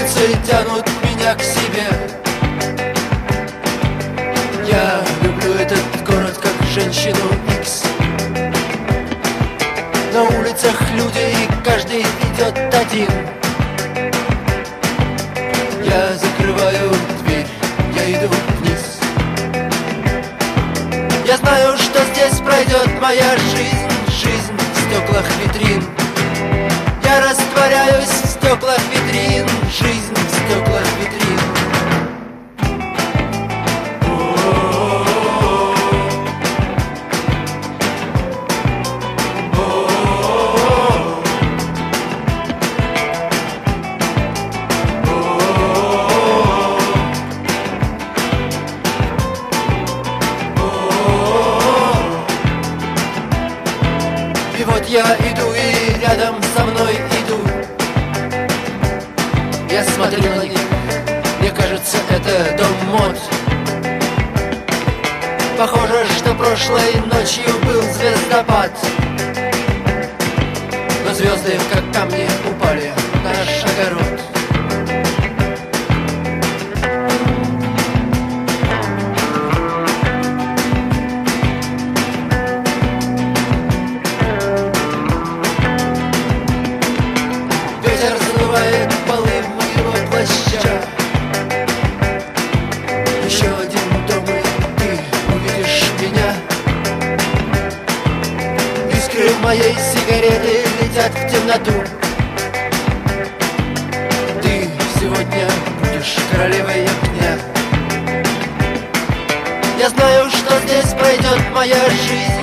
Улицы тянут меня к себе. Я люблю этот город как женщину Икс. На улицах люди, и каждый идет один. Я закрываю дверь, я иду вниз. Я знаю, что здесь пройдет моя жизнь, жизнь в стеклах витрин. Я растворяюсь в стеклах витрин, жизнь в стеклах витрин. И вот я иду, и рядом со мной идут. Я смотрю на них, мне кажется, это дом мод. Похоже, что прошлой ночью был звездопад. Но звезды, как камни, упали на наш огород. Ветер сдувает полы моего плаща. Еще один дом, и ты увидишь меня. Искры моей сигареты летят в темноту. Ты сегодня будешь королевой огня. Я знаю, что здесь пройдет моя жизнь,